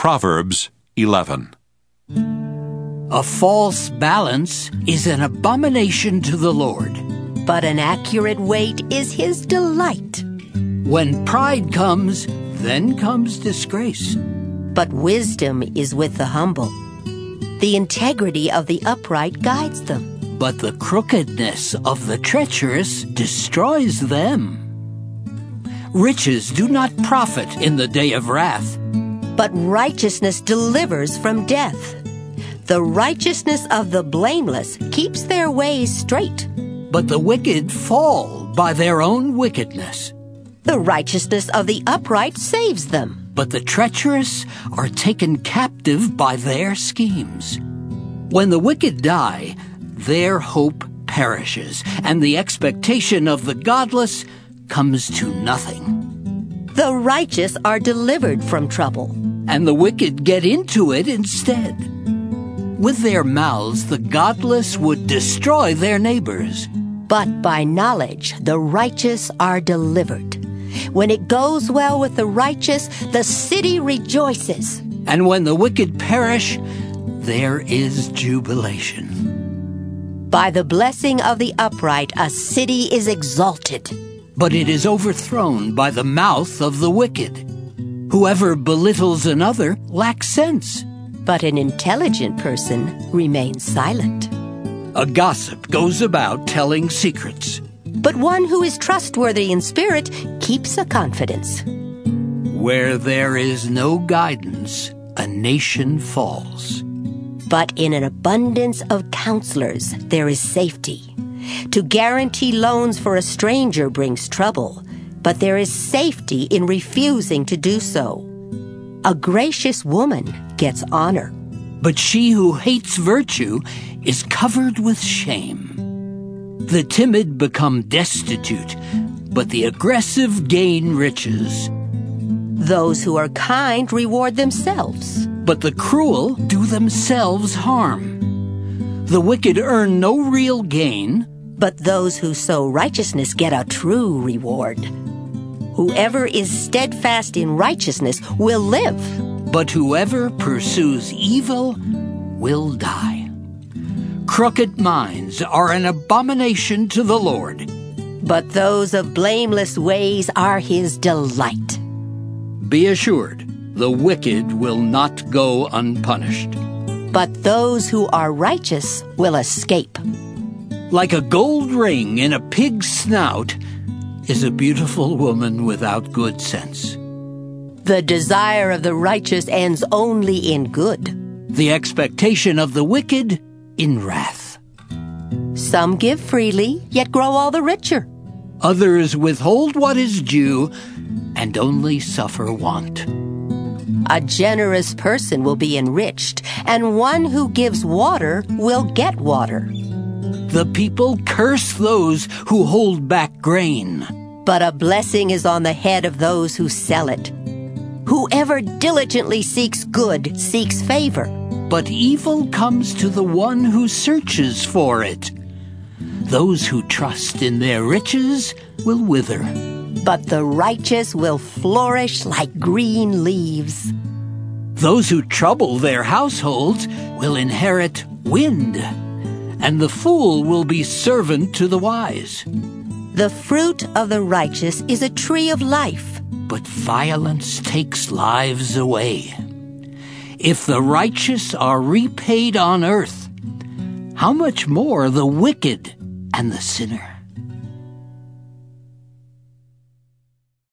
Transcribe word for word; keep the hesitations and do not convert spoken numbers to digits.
Proverbs eleven. A false balance is an abomination to the Lord, but an accurate weight is his delight. When pride comes, then comes disgrace. But wisdom is with the humble. The integrity of the upright guides them. But the crookedness of the treacherous destroys them. Riches do not profit in the day of wrath, but righteousness delivers from death. The righteousness of the blameless keeps their ways straight, but the wicked fall by their own wickedness. The righteousness of the upright saves them, but the treacherous are taken captive by their schemes. When the wicked die, their hope perishes, and the expectation of the godless comes to nothing. The righteous are delivered from trouble, and the wicked get into it instead. With their mouths, the godless would destroy their neighbors. But by knowledge, the righteous are delivered. When it goes well with the righteous, the city rejoices. And when the wicked perish, there is jubilation. By the blessing of the upright, a city is exalted, but it is overthrown by the mouth of the wicked. Whoever belittles another lacks sense, but an intelligent person remains silent. A gossip goes about telling secrets, but one who is trustworthy in spirit keeps a confidence. Where there is no guidance, a nation falls. But in an abundance of counselors, there is safety. To guarantee loans for a stranger brings trouble, but there is safety in refusing to do so. A gracious woman gets honor, but she who hates virtue is covered with shame. The timid become destitute, but the aggressive gain riches. Those who are kind reward themselves, but the cruel do themselves harm. The wicked earn no real gain, but those who sow righteousness get a true reward. Whoever is steadfast in righteousness will live, but whoever pursues evil will die. Crooked minds are an abomination to the Lord, but those of blameless ways are his delight. Be assured, the wicked will not go unpunished, but those who are righteous will escape. Like a gold ring in a pig's snout is a beautiful woman without good sense. The desire of the righteous ends only in good, the expectation of the wicked in wrath. Some give freely, yet grow all the richer. Others withhold what is due and only suffer want. A generous person will be enriched, and one who gives water will get water. The people curse those who hold back grain, but a blessing is on the head of those who sell it. Whoever diligently seeks good seeks favor, but evil comes to the one who searches for it. Those who trust in their riches will wither, but the righteous will flourish like green leaves. Those who trouble their households will inherit wind, and the fool will be servant to the wise. The fruit of the righteous is a tree of life, but violence takes lives away. If the righteous are repaid on earth, how much more the wicked and the sinner?